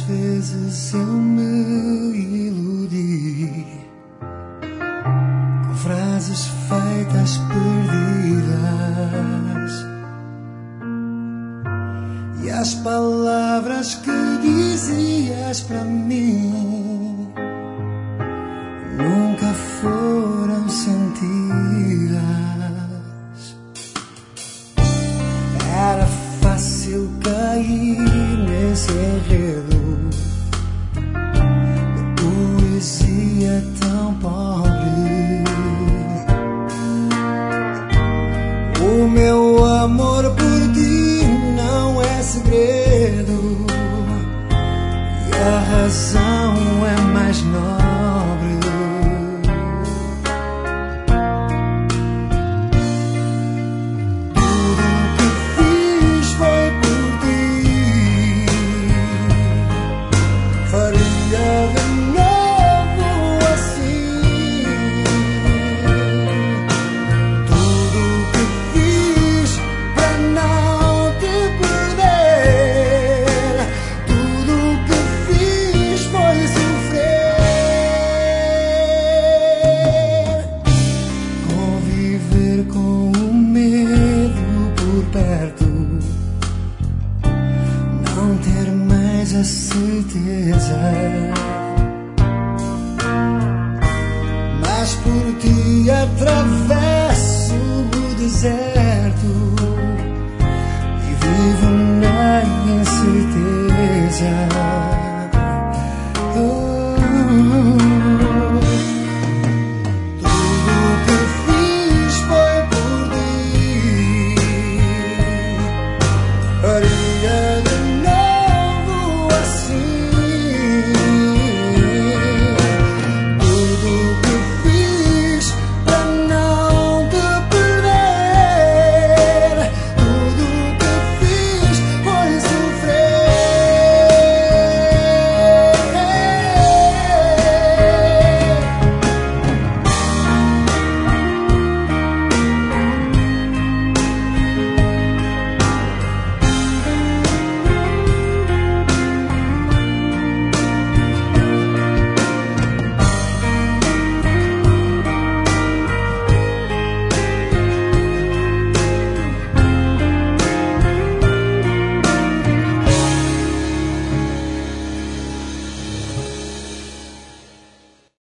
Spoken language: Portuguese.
vezes eu me iludi com frases feitas perdidas, e as palavras que dizias para mim nunca foram sentidas. Era fácil cair nesse enredo de poesia tão pobre. O meu amor por ti não é segredo, e a razão é mais nobre. Não ter mais a certeza, mas por ti atravesso o deserto e vivo na incerteza.